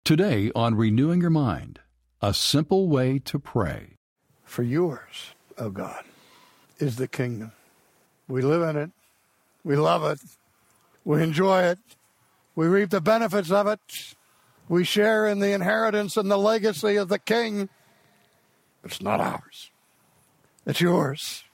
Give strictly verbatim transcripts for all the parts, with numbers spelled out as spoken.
Today on Renewing Your Mind, a simple way to pray. For yours, O God, is the kingdom. We live in it. We love it. We enjoy it. We reap the benefits of it. We share in the inheritance and the legacy of the King. It's not ours. It's yours.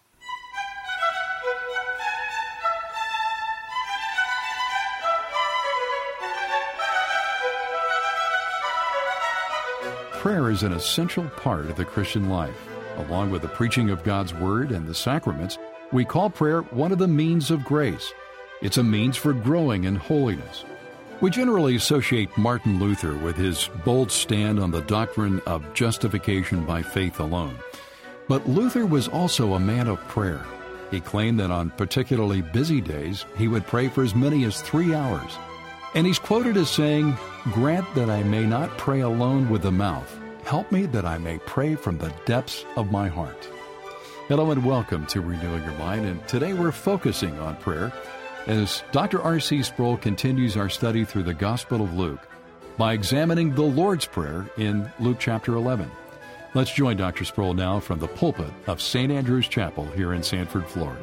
Prayer is an essential part of the Christian life. Along with the preaching of God's Word and the sacraments, we call prayer one of the means of grace. It's a means for growing in holiness. We generally associate Martin Luther with his bold stand on the doctrine of justification by faith alone. But Luther was also a man of prayer. He claimed that on particularly busy days, he would pray for as many as three hours. And he's quoted as saying, "Grant that I may not pray alone with the mouth. Help me that I may pray from the depths of my heart." Hello and welcome to Renewing Your Mind. And today we're focusing on prayer as Doctor R C Sproul continues our study through the Gospel of Luke by examining the Lord's Prayer in Luke chapter eleven. Let's join Doctor Sproul now from the pulpit of Saint Andrew's Chapel here in Sanford, Florida.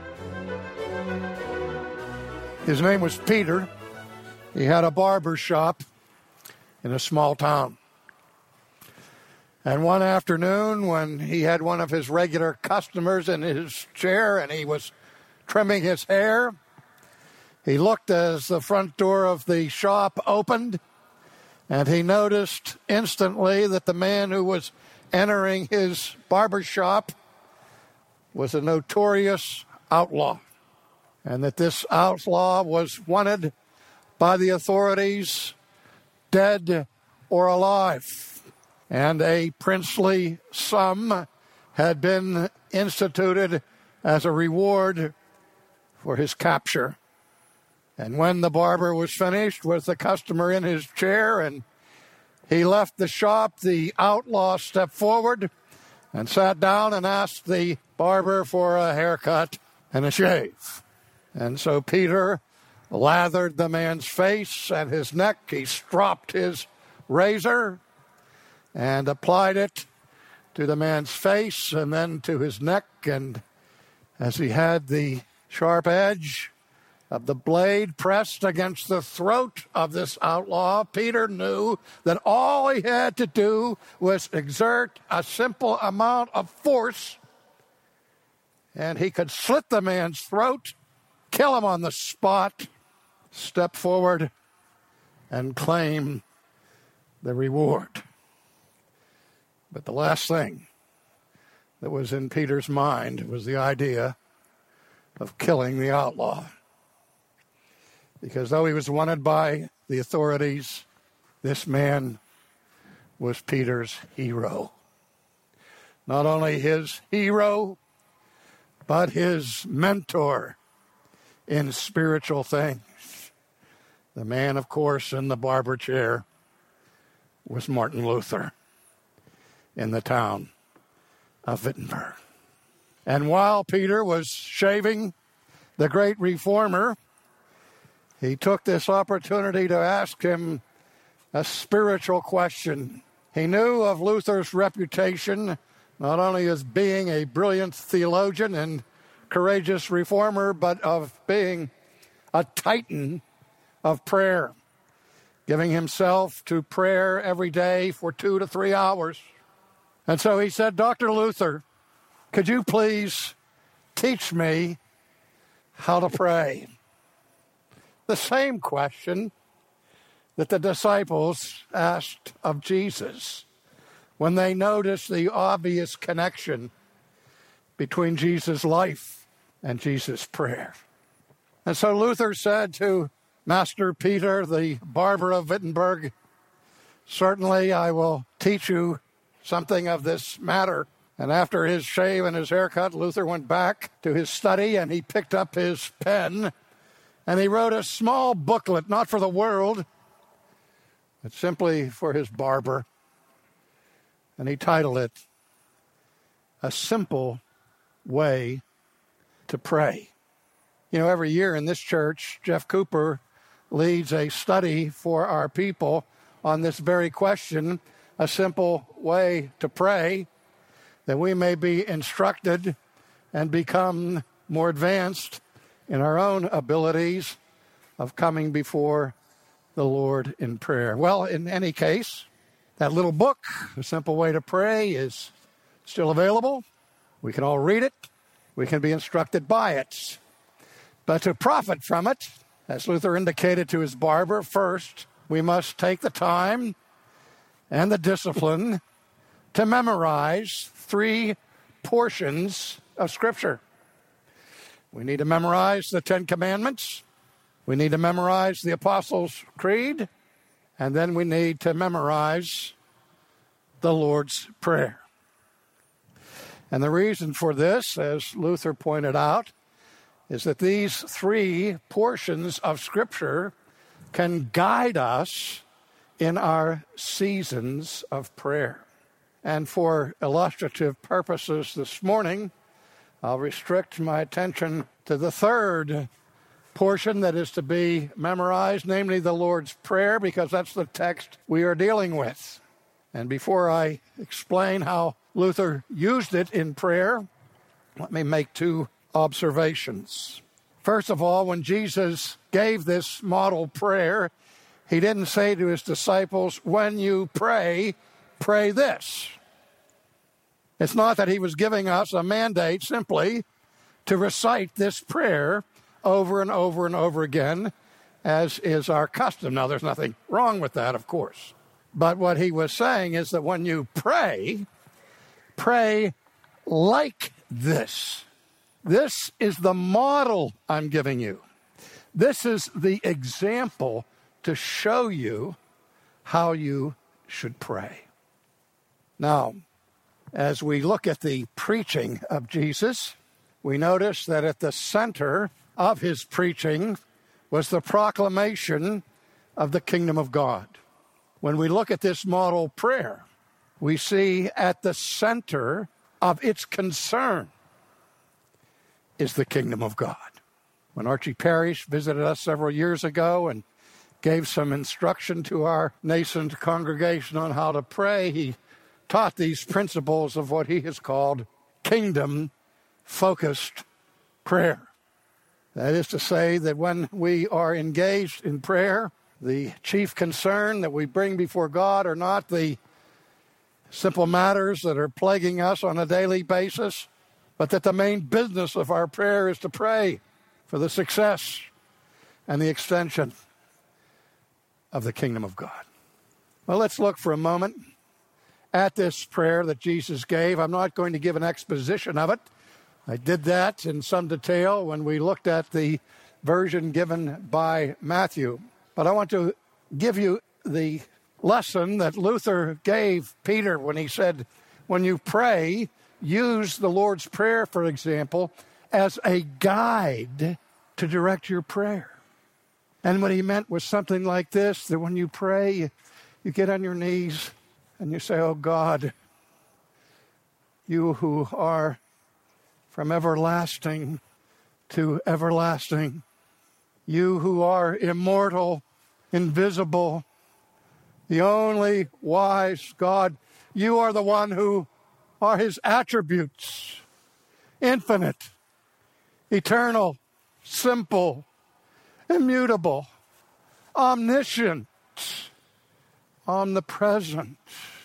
His name was Peter. He had a barber shop in a small town. And one afternoon, when he had one of his regular customers in his chair and he was trimming his hair, he looked as the front door of the shop opened, and he noticed instantly that the man who was entering his barber shop was a notorious outlaw, and that this outlaw was wanted by the authorities, dead or alive. And a princely sum had been instituted as a reward for his capture. And when the barber was finished with the customer in his chair and he left the shop, the outlaw stepped forward and sat down and asked the barber for a haircut and a shave. And so Peter lathered the man's face and his neck. He stropped his razor and applied it to the man's face and then to his neck. And as he had the sharp edge of the blade pressed against the throat of this outlaw, Peter knew that all he had to do was exert a simple amount of force, and he could slit the man's throat, kill him on the spot, step forward, and claim the reward. But the last thing that was in Peter's mind was the idea of killing the outlaw. Because though he was wanted by the authorities, this man was Peter's hero. Not only his hero, but his mentor in spiritual things. The man, of course, in the barber chair was Martin Luther in the town of Wittenberg. And while Peter was shaving the great reformer, he took this opportunity to ask him a spiritual question. He knew of Luther's reputation, not only as being a brilliant theologian and courageous reformer, but of being a titan of prayer, giving himself to prayer every day for two to three hours. And so he said, "Doctor Luther, could you please teach me how to pray?" The same question that the disciples asked of Jesus when they noticed the obvious connection between Jesus' life and Jesus' prayer. And so Luther said to Master Peter, the barber of Wittenberg, "Certainly I will teach you something of this matter." And after his shave and his haircut, Luther went back to his study and he picked up his pen and he wrote a small booklet, not for the world, but simply for his barber. And he titled it, "A Simple Way to Pray." You know, every year in this church, Jeff Cooper leads a study for our people on this very question a simple way to pray, that we may be instructed and become more advanced in our own abilities of coming before the Lord in prayer. Well, in any case, that little book, A Simple Way to Pray, is still available. We can all read it. We can be instructed by it. But to profit from it, as Luther indicated to his barber, first, we must take the time and the discipline to memorize three portions of Scripture. We need to memorize the Ten Commandments. We need to memorize the Apostles' Creed. And then we need to memorize the Lord's Prayer. And the reason for this, as Luther pointed out, is that these three portions of Scripture can guide us in our seasons of prayer. And for illustrative purposes this morning, I'll restrict my attention to the third portion that is to be memorized, namely the Lord's Prayer, because that's the text we are dealing with. And before I explain how Luther used it in prayer, let me make two observations. First of all, when Jesus gave this model prayer, he didn't say to his disciples, when you pray, pray this. It's not that he was giving us a mandate simply to recite this prayer over and over and over again, as is our custom. Now, there's nothing wrong with that, of course. But what he was saying is that when you pray, pray like this. This is the model I'm giving you. This is the example to show you how you should pray. Now, as we look at the preaching of Jesus, we notice that at the center of his preaching was the proclamation of the kingdom of God. When we look at this model prayer, we see at the center of its concern is the kingdom of God. When Archie Parrish visited us several years ago and gave some instruction to our nascent congregation on how to pray, he taught these principles of what he has called kingdom-focused prayer. That is to say that when we are engaged in prayer, the chief concern that we bring before God are not the simple matters that are plaguing us on a daily basis, but that the main business of our prayer is to pray for the success and the extension of the kingdom of God. Well, let's look for a moment at this prayer that Jesus gave. I'm not going to give an exposition of it. I did that in some detail when we looked at the version given by Matthew. But I want to give you the lesson that Luther gave Peter when he said, when you pray, use the Lord's Prayer, for example, as a guide to direct your prayer. And what he meant was something like this, that when you pray, you, you get on your knees and you say, oh God, you who are from everlasting to everlasting, you who are immortal, invisible, the only wise God, you are the one who are his attributes, infinite, eternal, simple, immutable, omniscient, omnipresent.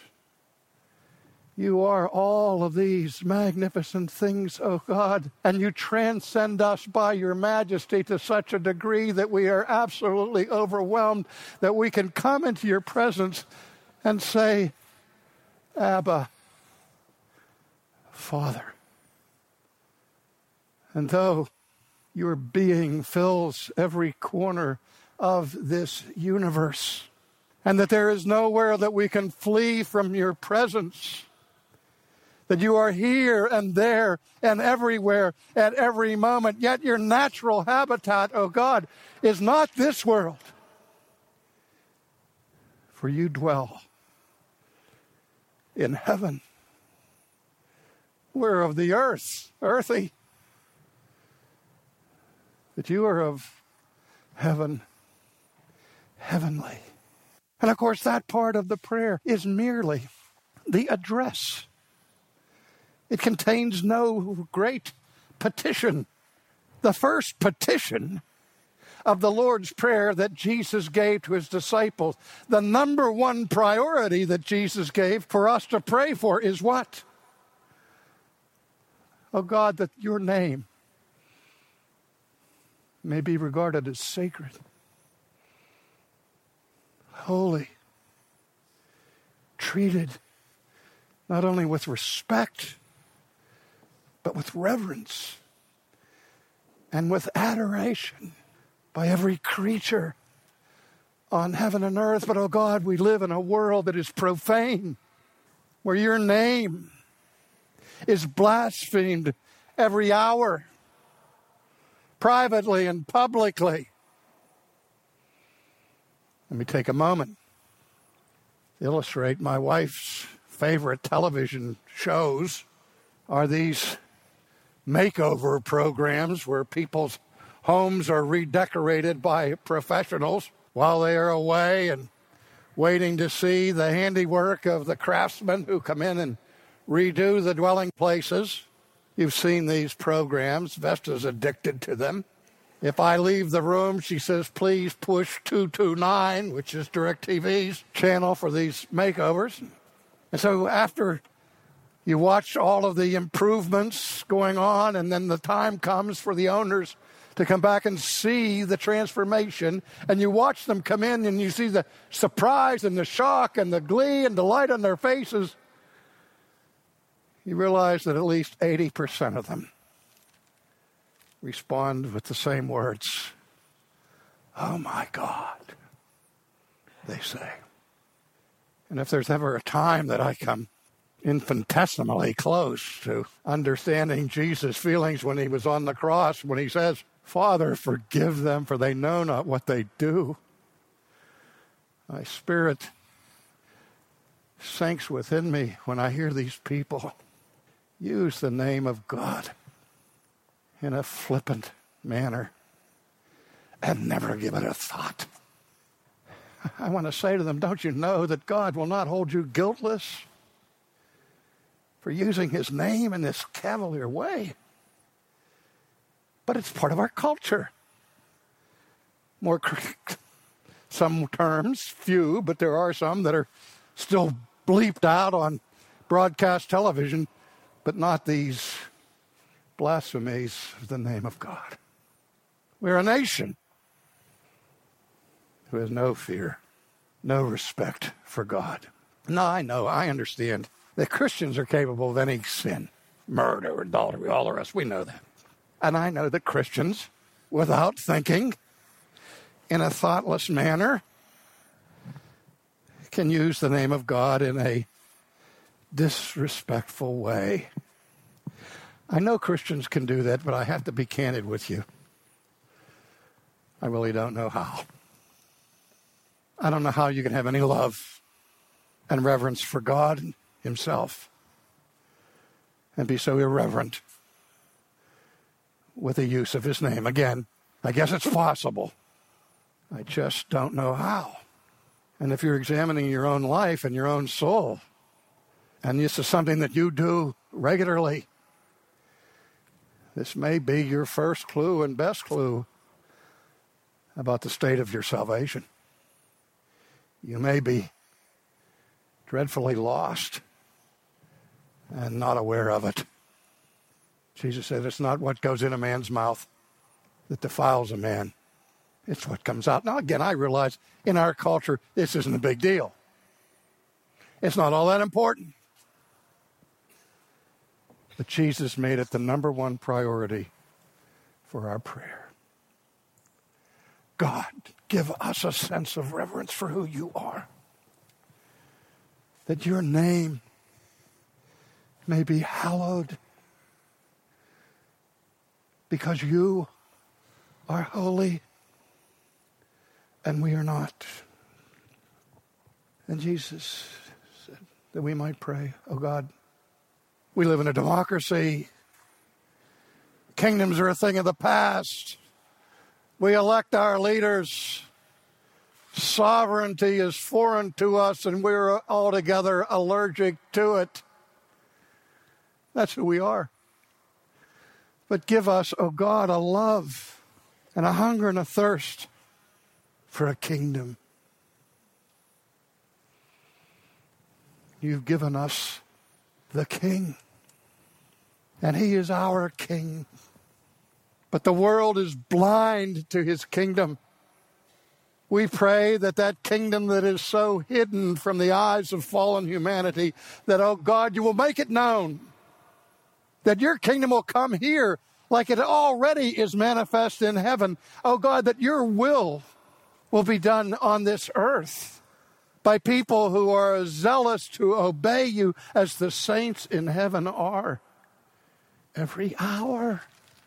You are all of these magnificent things, O God, and you transcend us by your majesty to such a degree that we are absolutely overwhelmed, that we can come into your presence and say, Abba, Father. And though your being fills every corner of this universe, and that there is nowhere that we can flee from your presence, that you are here and there and everywhere at every moment, yet your natural habitat, O God, is not this world. For you dwell in heaven. We're of the earth, earthy, that you are of heaven, heavenly. And of course, that part of the prayer is merely the address. It contains no great petition. The first petition of the Lord's Prayer that Jesus gave to his disciples, the number one priority that Jesus gave for us to pray for is what? Oh God, that your name may be regarded as sacred, holy, treated not only with respect, but with reverence and with adoration by every creature on heaven and earth. But, oh God, we live in a world that is profane, where your name is blasphemed every hour, privately and publicly. Let me take a moment to illustrate. My wife's favorite television shows are these makeover programs where people's homes are redecorated by professionals while they are away and waiting to see the handiwork of the craftsmen who come in and redo the dwelling places. You've seen these programs. Vesta's addicted to them. If I leave the room, she says, please push two two nine, which is DirecTV's channel for these makeovers. And so after you watch all of the improvements going on, and then the time comes for the owners to come back and see the transformation, and you watch them come in and you see the surprise and the shock and the glee and delight on their faces, you realize that at least eighty percent of them respond with the same words. Oh my God, they say. And if there's ever a time that I come infinitesimally close to understanding Jesus' feelings when he was on the cross, when he says, Father, forgive them, for they know not what they do, my spirit sinks within me when I hear these people use the name of God in a flippant manner and never give it a thought. I want to say to them, don't you know that God will not hold you guiltless for using his name in this cavalier way? But it's part of our culture. More, some terms, few, but there are some that are still bleeped out on broadcast television, but not these blasphemies of the name of God. We're a nation who has no fear, no respect for God. No, I know, I understand that Christians are capable of any sin, murder, adultery, all the rest. We know that. And I know that Christians, without thinking, in a thoughtless manner, can use the name of God in a disrespectful way. I know Christians can do that, but I have to be candid with you. I really don't know how. I don't know how you can have any love and reverence for God himself and be so irreverent with the use of his name. Again, I guess it's possible. I just don't know how. And if you're examining your own life and your own soul, and this is something that you do regularly, this may be your first clue and best clue about the state of your salvation. You may be dreadfully lost and not aware of it. Jesus said it's not what goes in a man's mouth that defiles a man. It's what comes out. Now, again, I realize in our culture, this isn't a big deal. It's not all that important. But Jesus made it the number one priority for our prayer. God, give us a sense of reverence for who you are. That your name may be hallowed because you are holy and we are not. And Jesus said that we might pray, oh God, we live in a democracy. Kingdoms are a thing of the past. We elect our leaders sovereignty is foreign to us and we're altogether allergic to it. That's who we are. But give us, oh God, a love and a hunger and a thirst for a kingdom. You've given us the King, and he is our King. But the world is blind to his kingdom. We pray that that kingdom that is so hidden from the eyes of fallen humanity, that, oh God, you will make it known. That your kingdom will come here like it already is manifest in heaven. Oh God, that your will will be done on this earth by people who are zealous to obey you as the saints in heaven are every hour.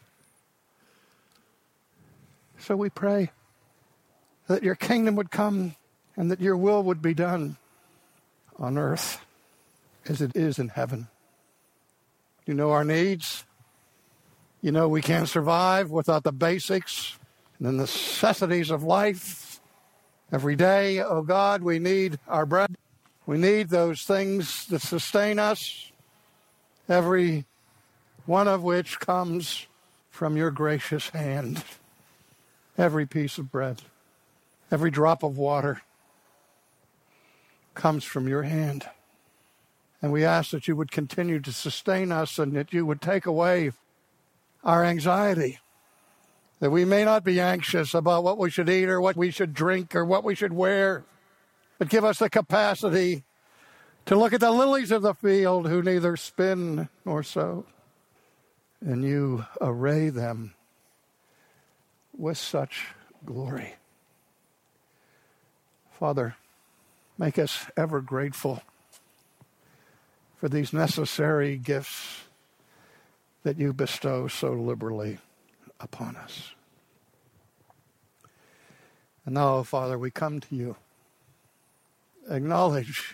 So we pray that your kingdom would come and that your will would be done on earth as it is in heaven. You know our needs. You know we can't survive without the basics and the necessities of life. Every day, oh God, we need our bread. We need those things that sustain us, every one of which comes from your gracious hand. Every piece of bread, every drop of water comes from your hand. And we ask that you would continue to sustain us and that you would take away our anxiety, that we may not be anxious about what we should eat or what we should drink or what we should wear, but give us the capacity to look at the lilies of the field who neither spin nor sow, and you array them with such glory. Father, make us ever grateful for these necessary gifts that you bestow so liberally upon us. And now, Father, we come to you, acknowledge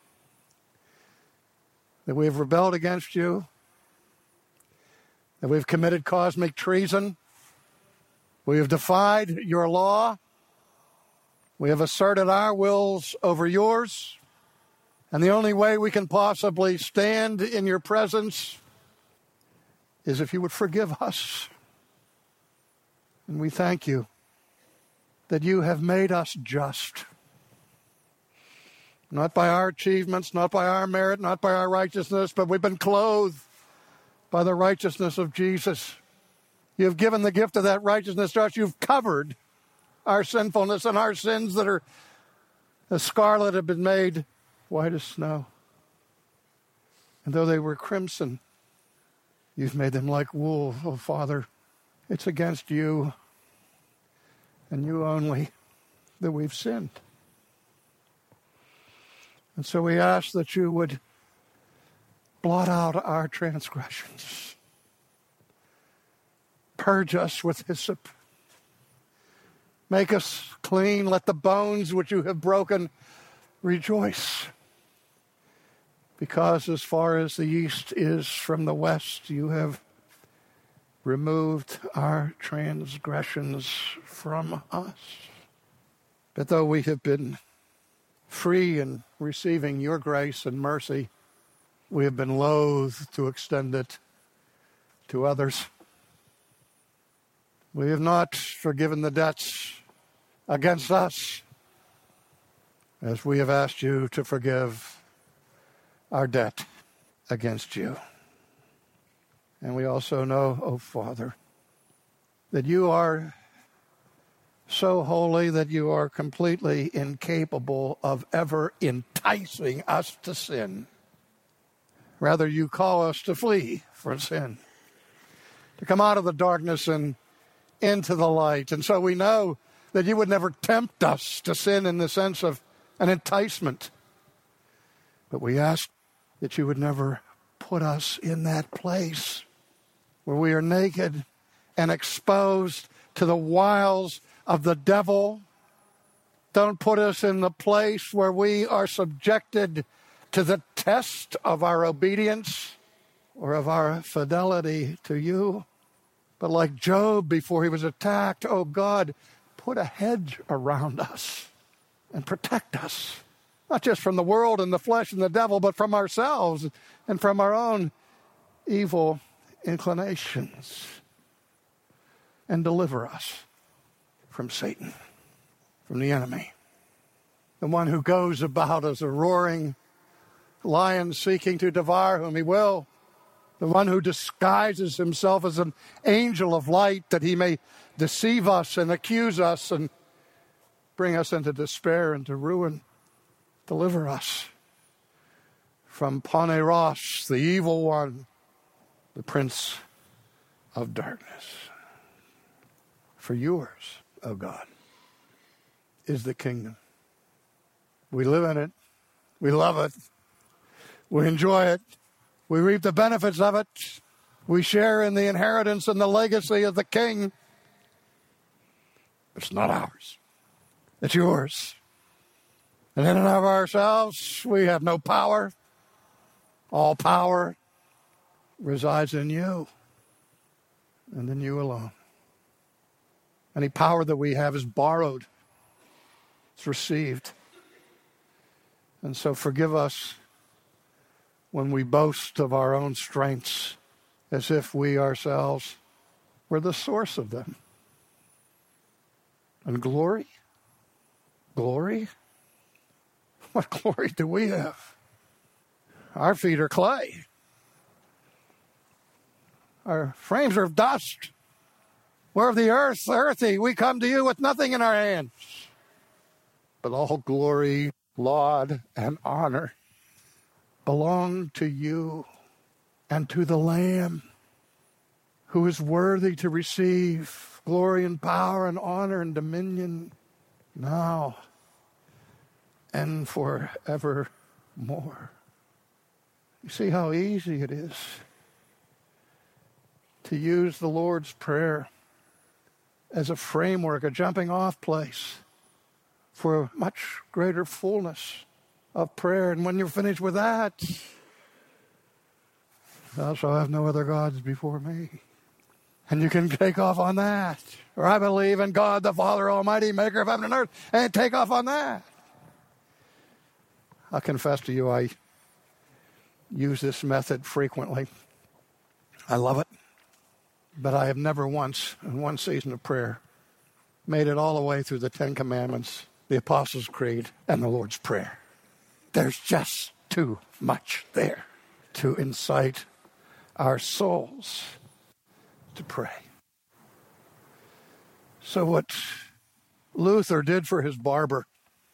that we have rebelled against you, that we've committed cosmic treason, we have defied your law, we have asserted our wills over yours, and the only way we can possibly stand in your presence is if you would forgive us. And we thank you that you have made us just. Not by our achievements, not by our merit, not by our righteousness, but we've been clothed by the righteousness of Jesus. You have given the gift of that righteousness to us. You've covered our sinfulness, and our sins that are as scarlet have been made white as snow. And though they were crimson, you've made them like wool. Oh, Father, it's against you and you only that we've sinned. And so we ask that you would blot out our transgressions. Purge us with hyssop. Make us clean. Let the bones which you have broken rejoice. Because as far as the east is from the west, you have removed our transgressions from us. But though we have been free in receiving your grace and mercy, we have been loath to extend it to others. We have not forgiven the debts against us as we have asked you to forgive our debt against you. And we also know, oh Father, that you are so holy that you are completely incapable of ever enticing us to sin. Rather, you call us to flee from sin, to come out of the darkness and into the light. And so we know that you would never tempt us to sin in the sense of an enticement. But we ask that you would never put us in that place where we are naked and exposed to the wiles of the devil. Don't put us in the place where we are subjected to the test of our obedience or of our fidelity to you. But like Job before he was attacked, oh God, put a hedge around us and protect us, not just from the world and the flesh and the devil, but from ourselves and from our own evil inclinations. And deliver us from Satan, from the enemy, the one who goes about as a roaring lion seeking to devour whom he will, the one who disguises himself as an angel of light that he may deceive us and accuse us and bring us into despair and to ruin. Deliver us from Poneros, the evil one, the prince of darkness. For yours, O God, is the kingdom. We live in it. We love it. We enjoy it. We reap the benefits of it. We share in the inheritance and the legacy of the King. It's not ours. It's yours. And in and of ourselves, we have no power. All power resides in you and in you alone. Any power that we have is borrowed. It's received. And so forgive us when we boast of our own strengths as if we ourselves were the source of them. And glory? Glory? What glory do we have? Our feet are clay. Our frames are of dust. We're of the earth, earthy. We come to you with nothing in our hands. But all glory, laud, and honor belong to you and to the Lamb, who is worthy to receive glory and power and honor and dominion now and forevermore. You see how easy it is to use the Lord's Prayer as a framework, a jumping off place for a much greater fullness of prayer. And when you're finished with that, thou shalt have no other gods before me. And you can take off on that. Or I believe in God the Father Almighty, maker of heaven and earth, and take off on that. I'll confess to you, I use this method frequently. I love it. But I have never once, in one season of prayer, made it all the way through the Ten Commandments, the Apostles' Creed, and the Lord's Prayer. There's just too much there to incite our souls to pray. So what Luther did for his barber,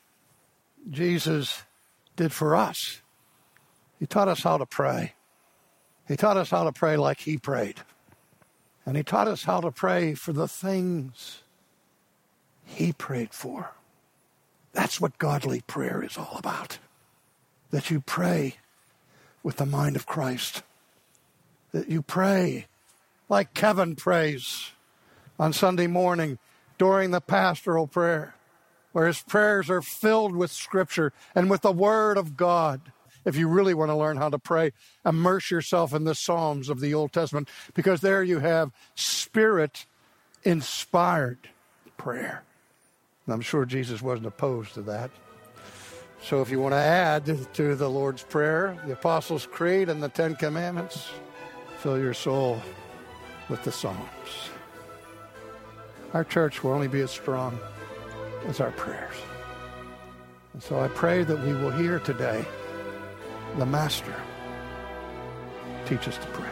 Jesus did for us. He taught us how to pray. He taught us how to pray like he prayed. And he taught us how to pray for the things he prayed for. That's what godly prayer is all about. That you pray with the mind of Christ. That you pray like Kevin prays on Sunday morning during the pastoral prayer, where his prayers are filled with Scripture and with the Word of God. If you really want to learn how to pray, immerse yourself in the Psalms of the Old Testament, because there you have Spirit-inspired prayer. And I'm sure Jesus wasn't opposed to that. So if you want to add to the Lord's Prayer, the Apostles' Creed, and the Ten Commandments, fill your soul with the Psalms. Our church will only be as strong as our prayers. And so I pray that we will hear today the Master teach us to pray.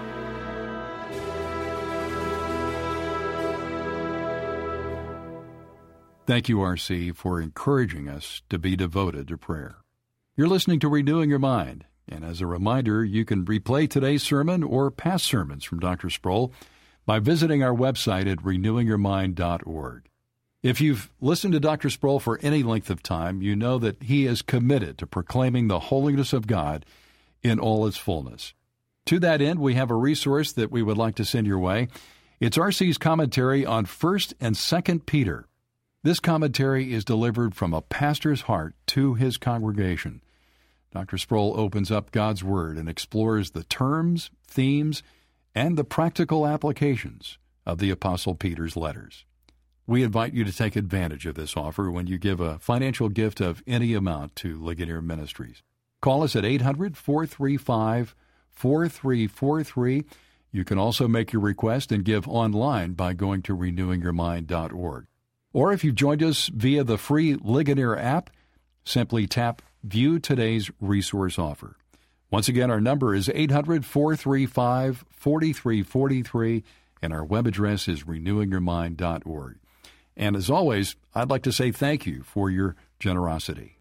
Thank you, R C, for encouraging us to be devoted to prayer. You're listening to Renewing Your Mind, and as a reminder, you can replay today's sermon or past sermons from Doctor Sproul by visiting our website at renewing your mind dot org. If you've listened to Doctor Sproul for any length of time, you know that he is committed to proclaiming the holiness of God in all its fullness. To that end, we have a resource that we would like to send your way. It's R C's commentary on First and Second Peter. This commentary is delivered from a pastor's heart to his congregation. Doctor Sproul opens up God's Word and explores the terms, themes, and the practical applications of the Apostle Peter's letters. We invite you to take advantage of this offer when you give a financial gift of any amount to Ligonier Ministries. Call us at eight hundred, four three five, four three four three. You can also make your request and give online by going to renewing your mind dot org. Or if you've joined us via the free Ligonier app, simply tap View Today's Resource Offer. Once again, our number is eight hundred, four three five, four three four three, and our web address is renewing your mind dot org. And as always, I'd like to say thank you for your generosity.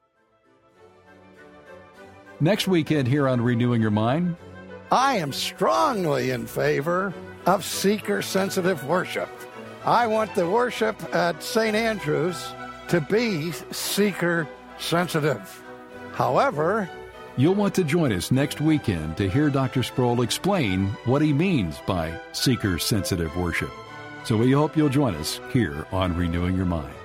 Next weekend here on Renewing Your Mind, I am strongly in favor of seeker-sensitive worship. I want the worship at Saint Andrew's to be seeker-sensitive. However, you'll want to join us next weekend to hear Doctor Sproul explain what he means by seeker-sensitive worship. So we hope you'll join us here on Renewing Your Mind.